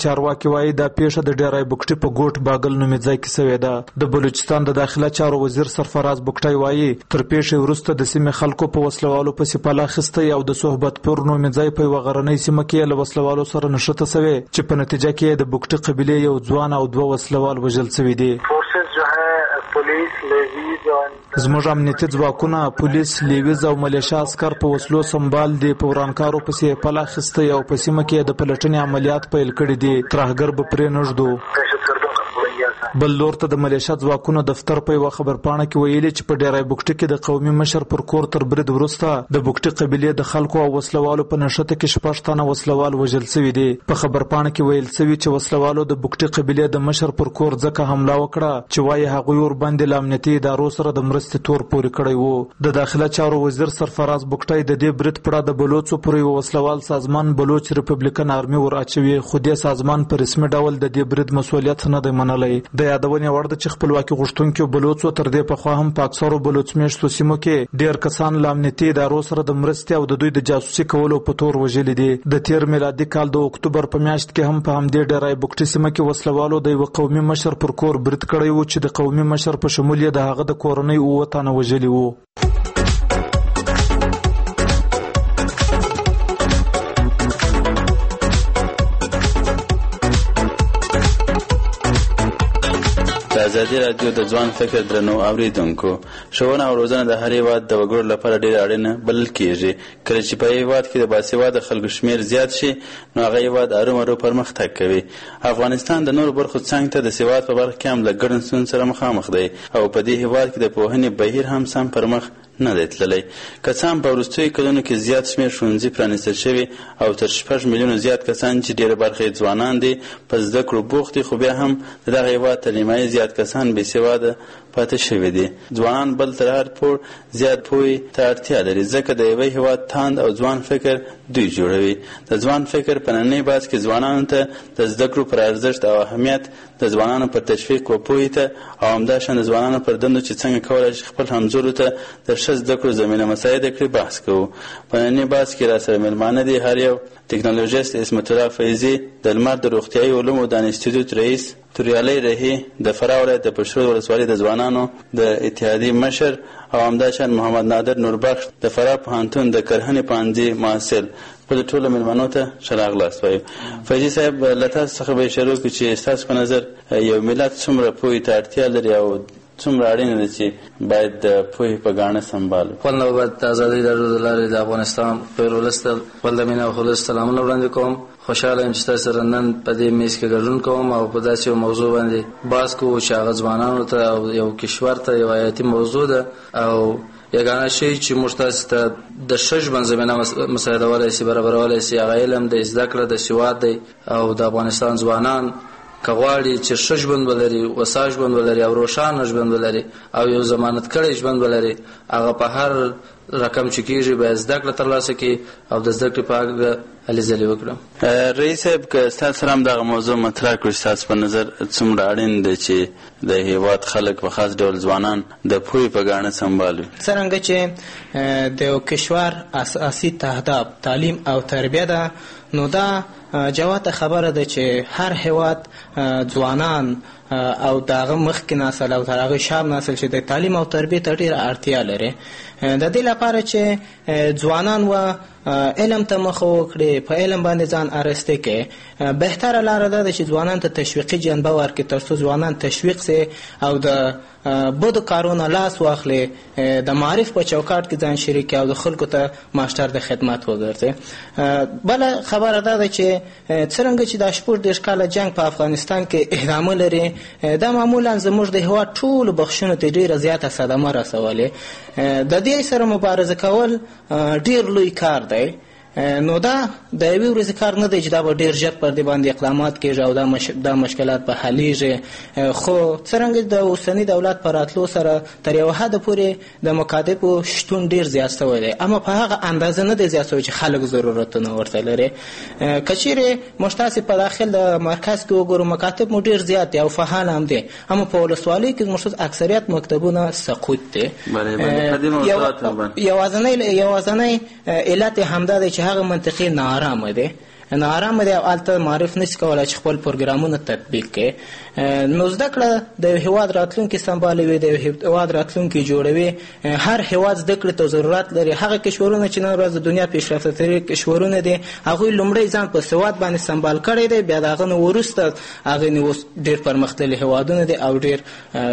چارواکي وایي دا پیښه د ډیرای بوکټي په ګوټ باګل نومې ځای کې شوې ده. د بلوچستان د داخله چارو وزیر سرفراز بوکټي وایي تر پیښې وروسته د سیمې خلکو په وسلوالو پسې پاله اخیستی او د صحبت پور نومې ځای په یوه غرنۍ سیمه کې له وسلوالو سره نښته شوې چې په نتیجه کې د بوکټي قبیلې یو ځوان او 2 وسلوال وژل شوي دي. زموږ امنیتي ځواکونه پولیس، لیویز او ملیشا عسکر په وسلو سمبال دي. په ورانکارو پسې پله اخیستی او په سیمه کې د پلټنې عملیات پیل کړي دي. ترهګر به پرې نه ږدو. بل لور ته د ملیشا ځواکونو دفتر په یوه خبرپاڼه کې ویلي چې په ډیرای بوکټي کې د قومي مشر پر کور تر برید وروسته د بوکټي قبیلې د خلکو او وسلوالو په نښته کې 6 تنه وسلوال وژل شوي دي. په خبرپاڼه کې ویل شوي چې وسلوالو د بوکټي قبیلې د مشر پر کور ځکه حمله وکړه چې وایي هغوی ورباندې له امنیتي ادارو سره د مرستې تور پورې کړی و. د داخله چارو وزیر سرفراز بوکټي د دې برید په اړه د بلوڅو پر یو وسلوال سازمان بلوچ ریپبلیکن آرمي ور اچوي، خو دې سازمان په رسمي ډول د دې برید مسؤلیت نه دی منلی. د یادونې وړ ده چې خپلواکي غوښتونکو بلوڅو تر دې پخوا هم په اکثرو بلوچ میشتو سیمو کې ډېر کسان له امنیتي ادارو سره د مرستې او د دوی د جاسوسي کولو په تور وژلي دي. د تیر میلادي کال د اکتوبر په میاشت کې هم په همدې ډیرای بوکټي سیمه کې وسلوالو د یوه قومي مشر پر کور برید کړی و چې د قومي مشر په شمول یې د هغه د کورنۍ 9 تنه وژلي وو. ازادي راډیو د ځوان فکر درنو اوریدونکو، ښوونه او روزنه د هر هیواد د وګړو لپاره ډېره اړینه بلل کېږي. کله چې په هیواد کې د باسواده خلکو شمیر زیات شي نو هغه هیواد ارومرو پرمختګ کوي. افغانستان د نورو برخو څنګ ته د سواد په برخه کې هم له ګډ ستونزو سره مخامخ دی او په دې هیواد کې د پوهنې بهیر هم سم پر مخ نه دی تللی. که څه هم په وروستیو کلونو کې زیات شمېر ښوونځي پرانیستل شوي او تر 6 میلیونو زیات کسان چې ډېره برخه یې ځوانان دي په زده کړو بوخت دي، خو بیا هم د دغه هېواد تر نیمایي زیات کسان بېسواده پاتې شوي دي. ځوانان بل تر هر پور زیات پوهې ته اړتیا لري، ځکه د یوه هېواد تاند او ځوان فکر دوی جوړوي. د ځوان فکر په نننۍ بحث کې ځوانانو ته د زده کړو پر ارزښت او اهمیت، د ځوانانو پر تشویق و پوهې ته او همداشان د ځوانانو پر دندو چې څنګه کولی شي خپل همزولو ته د ښه زده کړو زمینه مساعده کړي بحث کوو. په نننۍ بحث کې راسره میلمانه دي هر یو ټکنالوژیست عصمت الله فیضي د لمر د روغتیایي علومو د انسټیټیوټ رئیس، توریالی رهي د فراه ولایت د پشترود ولسوالۍ د ځوانانو د اتحادیې مشر او همداشان محمد نادر نوربخش د فراه پوهنتون د کرهنې پوهنځي محصل. خپل ټولو میلمنو ته ښه راغلاست وایو. فیضي صاحب، له تاسو څخه به شروع کړو چې ستاسو په نظر یو ملت څومره پوهې ته اړتیا لري او څومره اړینه ده چې باید د پوهې په ګاڼه سمبال وي. خپل نوبت د ازادۍ راډیو د لارې د افغانستان خپل ولس ته خپل د مینې او خلوص سلامونه وړاندې کوم. خوشحاله یم چې تاسو سره نن په دې میز کې ګډون کوم او په داسې یو موضوع باندې بحث کوو چې هغه ځوانانو ته او یو کشور ته یو حیاتي موضوع ده او یګانه شی چې موږ تاسو ته د ښه ژوند زمینه مساعدولی شي، برابرولی شي، هغه علم د زده کړه د سواد دی او د افغانستان ځوانان که غواړي چې ښه ژوند ولري، وسا ژوند ولري او روښانه ژوند ولري او یو ضمانت کړی ژوند ولري، هغه په هر رقم چې کېږي باید زده کړه ترلاسه کړي او د زده کړې په اړه هلې ځلې وکړم. رئیس صاحب، که ستاسو سره هم دغه موضوع مطرح کړو چې ستاسو په نظر څومره اړین دی چې د هېواد خلک په خاص ډول ځوانان د پوهې په ګاڼه سمبال وي؟ څرنګه چې د یو کشور اساسي تهداب تعلیم او تربیه ده، نو دا جواته خبره ده چې هر هېواد ځوانان او داغه مخکې نسل او هغه شاب نسل چې د تعلیم او تربیه ته ډېره اړتیا لري. د دې لپاره چې ځوانان و علم ته مخه وکړي، په علم باندې ځان ارسته کړي، بهتره لاره ده چې ځوانان ته تشویقي جنبه ورکړي تر څو ځوانان تشویق سي او د بدو کارونو لاس واخلي، د معرف په چوکاټ کې ځان شریک او د خلکو ته ماشټر د خدمت وګرځي. بله خبره ده چې څرنګه چې د 14 کاله جنگ په افغانستان کې ادامه لري، دا معمولا زموږ د هېواد ټولو بخښونو ته ډېره زیاته صدمه رسولې. د دې سره مبارزه کول ډېر لوی کار دی. نو دا د یوې ورځې کار نه دی چې دا به ډېر ژر پر دې باندې اقدامات کېږي او دا مشکلات به حلیږي، خو څرنګه د اوسني دولت په راتلو سره تر یوه حده پورې د مکاتبو شتون ډېر زیات شوی دی، اما په هغه اندازه نه دی زیات شوی چې خلک ضرورتونه ورته لري. که چیرې موږ تاسې په داخل د مرکز کې وګورو، مکاتب مو ډېر زیات دي او فعال هم دي، اما په ولسوالیو کې زموږ اکثریت مکتبونه سقوط دي. یوازنی علت همدا دی چې هغه منطقې ناارامه دی. ناارامه دی او هلته معرف نشي کولی چې خپل پروګرامونه تطبیق کړي. نو زده کړه د یو هېواد راتلونکي سمبالوي، د یو هېواد راتلونکي جوړوي. هر هېواد زده کړې ته ضرورت لري. هغه کشورونه چې نن ورځ د دنیا پیشرفته ترین کشورونه دي هغوی لومړی ځان په سواد باندې سمبال کړی دی، بیا د هغه نه وروسته هغوی نه اوس ډېر پرمختللي هېوادونه دي او ډېر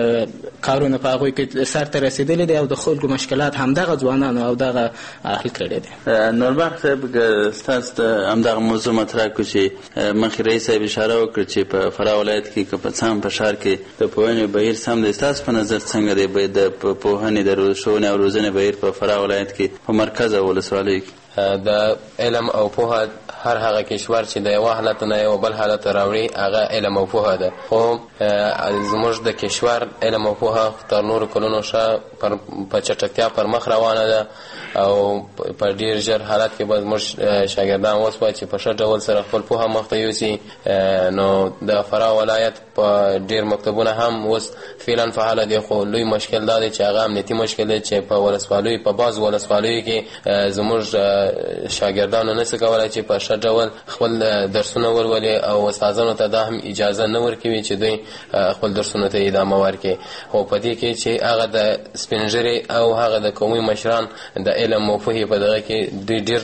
کارونه په هغوی کې سرته رسېدلي دي او د خلکو مشکلات همدغه ځوانانو او دغه حل کړی دی. نوربخت صاحب ستاسو د همدغه موضوع مطرح کړو چې مخکې رئیس صاحب اشاره وکړه چې په فراه ولایت کې که په څام په ښار کې د پوهنې بهیر سم دی. ستاسو په نظر څنګه دی د پوهنې د ښوونې او روزنې بهیر په فراه ولایت کې په مرکز او ولسوالیو کې؟ د علم او پوهه هر هغه کشور چې د یو حالت نه یو بل حالت راوړي هغه علم او پوهه ده، خو زموږ د کشور علم او پوهه تر نورو کلونو ښه په چټکتیا پر مخ روانه ده او په ډېر ژر حالت کې به زموږ شاګردان اوس به چې په ښه ډول سره خپل پوهه مخ ته یوسي. نو د فراه ولایت په ډېر مکتبونه هم اوس فعلا فعاله دي، خو لوی مشکل دا دی چې هغه امنیتي مشکل دی چې په ولسوالیو په بعضو ولسوالیو کې زموږ شاګردانو نشي کولی چې په ښه ډول خپل درسونه ولولي او استادانو ته دا هم اجازه نه ورکوي چې دوی خپل درسونو ته ادامه ورکړي. خو په دې کې چې هغه د سپین ږیري او هغه د قومي مشران د علم او پوهې په دغه کې دوی ډېر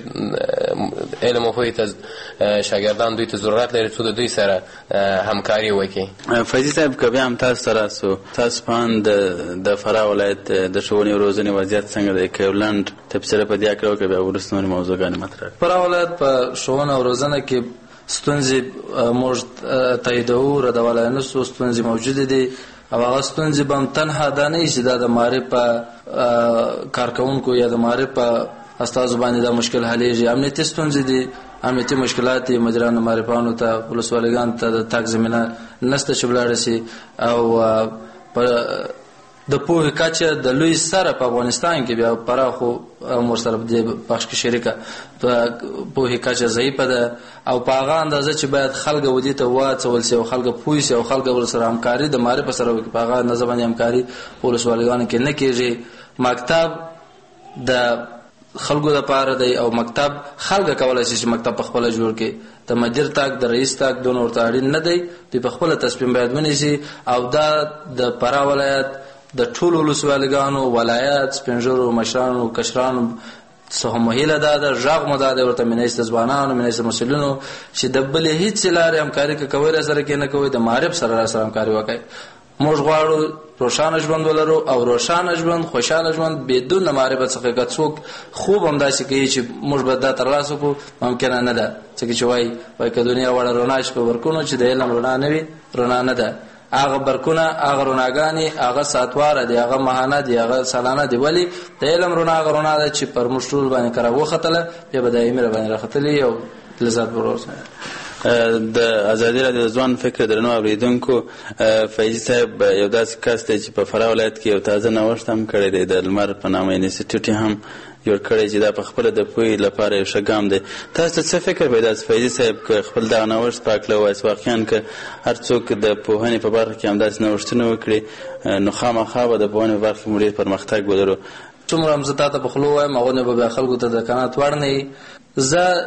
علم او پوهې ته شاګردان دوی ته ضرورت لري څو د دوی سره همکاري وکړي. فیضي صاحب که بیا هم تاسو ته راسو، تاسو په اند د فراه ولایت د ښوونې او روزنې وضعیت څنګه دی؟ که یو لنډ تبصره په دې هکله وکړه بیا وروسته نورې موضوعګانې مطرح کړو. فراه ولایت په ښوونه او روزنه کې ستونزې موږ تاییدوو، ردولی نه سو. ستونزې موجودې دي او هغه ستونزې به هم تنها دا نه وي چې دا د معارف په کارکوونکو یا د معارف په استازو باندې دا مشکل حلیږي. امنیتي ستونزې دي، امنیتي مشکلات دي، مجرانو معرفانو ته ولسوالیګانو ته د تګ زمینه نشته چې ولاړ شي او د پوهې کچه د لوی سره په افغانستان کې بیا پراخو امور سره په دې بخش کې شریکه پوهې کچه ضعیفه ده او په هغه اندازه چې باید خلک ودې ته واڅول شي او خلک پوه شي او خلک ورسره همکاري د معرف سره وکړي. په هغه اندازه باندې همکاري ولسوالیګانو کې نه کېږي. مکتب د خلکو لپاره دی او مکتب خلک کولای شي چې مکتب په خپله جوړ کړي. د مدیر تاک د رئیس تاک دونه ورته اړین نه دی، دوی په خپله تصمیم باید ونیسي او دا د فراه ولایت د ټولو ولسوالیګانو ولایت سپینږیرو مشرانو کشرانو څه هم هیله دا ده، غږ مو دا دی ورته منیست ځوانانو منیست مسؤلینو چې د بلې هېڅ لارې همکاري که کوئ راسره کې نه کوئ د معرف سره راسره همکاري وکړئ. موږ غواړو روښانه ژوند ولرو او روښانه ژوند خوشحاله ژوند بدون معرفت څخه که څوک خوب همداسې کوي چې موږ به دا ترلاسه کړو ممکنه نه ده. ځکه چې وایي که دنیا وړه رڼا شي په برکونو چې د علم رڼا نه وي رڼا نه ده. هغه برکونه هغه رڼاګانې هغه ساعتواره دي هغه ماهانه دي هغه سالانه دي، ولې د علم رڼا هغه رڼا ده چې پر موږ ټول باندې کره وختله بیا به دایمي راباندې راختلي او لذت به ورسره. د ازادي راډیو د ځوان فکر درنو اوریدونکو، فیضي صاحب یو داسې کس دی چې په فراه ولایت کې یو تازه نوښت هم کړی دی، د لمر په نامه انسټیټیوټ هم جوړ کړی چې دا په خپله د پوهې لپاره یو ښه ګام دی. تاسو ته څه فکر پیدا څه فیضي صاحب که خپل دغه نوښت په هکله ووایاست؟ واقعا که هر څوک د پوهنې په برخه کې همداسې نوښتونه وکړي نو خامخا به د پوهنې په برخه کې ډېر پرمختګ ولرو. څومره هم زه تا ته په خوله وایم هغوی به بیا خلکو ته د قناعت وړ نه وي. زه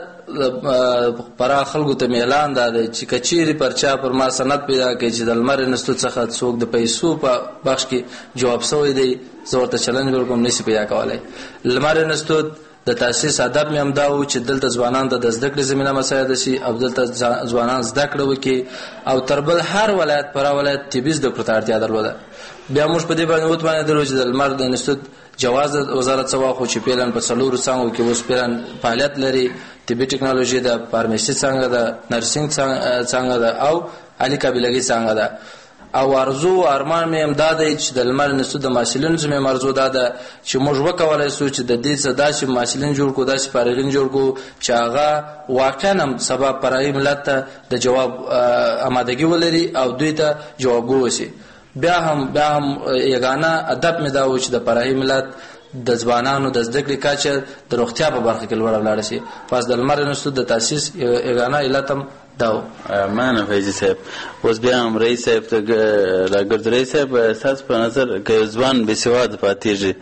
پرا خلکو ته مې اعلان دا دی چې که چیرې پر چا پر ما سند پیدا کړي چې د لمر انسټیټیوټ څخه څوک د پیسو په بخش کې جواب شوی دی زه ورته چلنج ورکوم نشي پیدا کولی. لمر انسټیټیوټ د تاسیس هدف مې همدا و چې دلته ځوانان ته د زده کړې زمینه مساعده شي او دلته ځوانان زده کړه وکړي او تر بل هر ولایت فراه ولایت طبي زده کړو ته اړتیا درلوده. بیا موږ په دې باندې وتوانېدلو چې د لمر د انسټیټیوټ جواز وزارت څه واخو چې پیلن په 4 څانګو کې اوس پیلن فعالیت لري. طبي ټکنالوژي ده، فارمسي څانګه ده، نرسنګ څانګه ده او عالی قابلګي څانګه ده. او ارزو ارمان مې هم دا دی چې د لمر انسټیټیوټ د محصلینو څخه مې ارزو دا ده چې موږ وکولای شو چې د دې څخه داسې محصلین جوړ کړو، داسې فارغین جوړ کړو چې هغه واقعا هم سبب فرهنګي ملت ته د جواب آمادګي ولري او دوی ته جوابګو وشي. بیا هم یګانه ادب مې دا و چې د فرهنګي ملت د ځوانانو د زده کړې کچه د روغتیا په برخه کې لوړه ولاړه شي. پس د لمر انسټیټیوټ د تاسیس یګانه علت هم دا و. مننه فیضي صاحب. اوس بیا هم رئیس صاحب ته راګرځو. رئیس صاحب ستاسو په نظر که یو ځوان بېسواده پاتېږي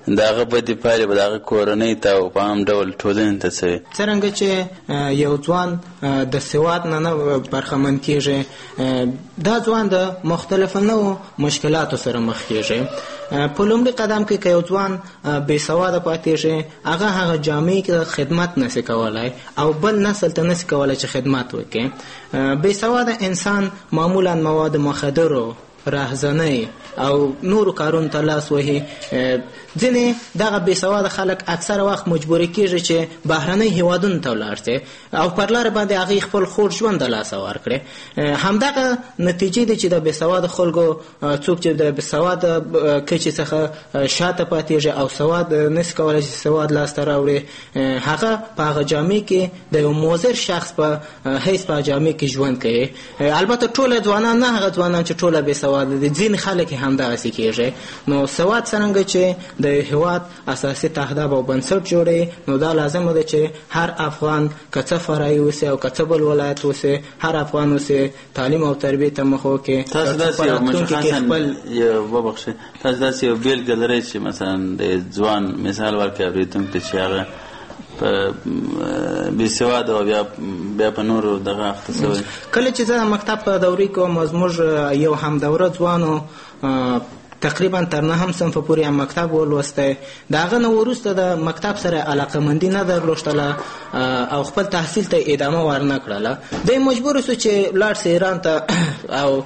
د هغه بدې پایلې به د هغه کورنۍ ته او په عام ډول ټولنې ته څه وي؟ څرنګه چې یو ځوان د سواد نه برخمن کېږي، دا ځوان د مختلفو نوو مشکلاتو سره مخ کېږي. په لومړي قدم کې که یو ځوان بې سواده پاتېږي، هغه جامعې کې خدمت نشي کولی او بل نسل ته نشي کولی چې خدمت وکړي. بې سواده انسان معمولا مواد مخدرو، راهزنۍ او نورو کارونو ته لاس وهي. ځینې دغه بې سواده خلک اکثره وخت مجبورې کېږي چې بهرنۍ هېوادونو ته ولاړ شي او پر لاره باندې هغوی خپل خوږ ژوند د لاسه ورکړي. همدغه نتیجې دي چې د بې سواده خلکو څوک چې د بې سواده کچې څخه شاته پاتېږي او سواد نشي کولی چې سواد لاسته راوړي، هغه په هغه جامعې کې د یو مضر شخص په حیث په جامعې کې ژوند کوي. البته ټوله ځوانان نه، هغه ځوانان چې ټوله بې سواده دي، ځینې خلک یې همدغسې کېږي. نو سواد څرنګه چې د هېواد اساسي تهداب او بنسټ جوړوي، نو دا لازمه ده چې هر افغان که څه فرعي اوسي او که څه بل ولایت اوسي، هر افغان اوسي تعلیم او تربیې ته مخ وکړي. تاسو داسې یو تاسو داسې یو بېلګه لرئ چې مثلا د ځوان مثال ورکړي اورېدونکو ته چې هغه په بې سواده او بیا په نورو دغه اخته شوی؟ کله چې زه د مکتب په دورې کې وم، زموږ یو همدوره ځوان تقریبا تر 9 صنفه پورې هم مکتب ولوستی. د هغه نه وروسته د مکتب سره علاقه‌مندي نه درلوشتله او خپل تحصیل ته ادامه ورنه کړله. دی مجبور شو چې لاړ سي ایران ته او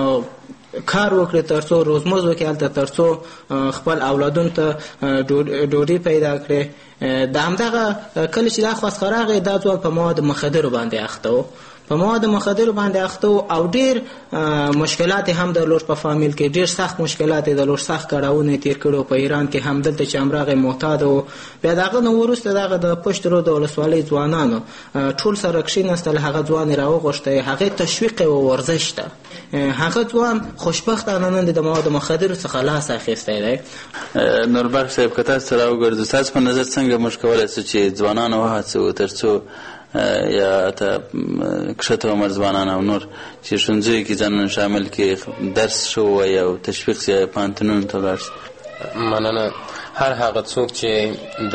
کار وکړي تر څو روزمز وکړي هلته، تر څو خپل اولادونو ته ډوډۍ پیدا کړي. د همدغه کله چې دا خواست راغی، دا ځوان په مواد مخدرو باندې اخته و، په مواد مخدرو باندې اخته و او ډېر مشکلات هم درلود په فامیل کې، ډېر سخت مشکلات یې درلود، سخت کړاوونه یې تېر کړي په ایران کې. همدلته چې هم راغی معتاد و. بیا د هغه نه وروسته دغه د پشت رود د ولسوالۍ ځوانانو ټول سره کښېناستل، هغه ځوان یې راوغوښتی، هغې تشویق یې و ورزش ته. هغه ځوان خوشبختانه نن د مواد مخدرو څخه لاس اخیستی دی. نوربخش صاحب، که تاسو ته راوګرځو، ستاسو په نظر څنګه موږ کولی شو چې ځوانان وهڅوو تر څو یا ته کښته عمر ځوانان او نور چې ښوونځیو کې ځانونه شامل کړي، درس ښه ووایي او تشویق شي پوهنتونونو ته ولاړ شي؟ مننه. هر هغه څوک چې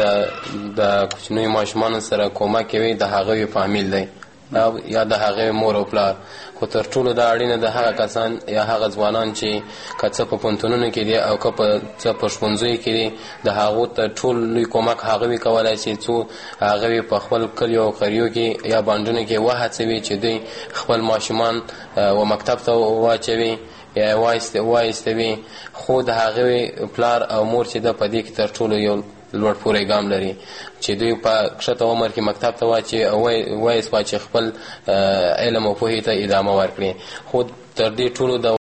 د کوچنیو ماشومانو سره کومک کوي، د هغوی فامیل دی یا د هغې مور او پلار. خو تر ټولو دا اړینه ده هغه کسان یا هغه ځوانان چې که څه په پوهنتونونو کې دي او که څه په ښوونځیو کې دي، د هغو ته ټول لوی کومک هغوی کولی چې څو هغوی په خپل کلیو او قریو کې یا بانډونو کې وهڅوي چې دوی خپل ماشومان و مکتب ته واچوي یا وایستوي. خو د هغوی پلار او مور چې ده په دې کې تر ټولو یو لوړ پورې ګام لري چې دوی په کښته عمر کې مکتب ته واچي او وایي چې خپل علم او پوهې ته ادامه ورکړي. خو تر دې ټولو د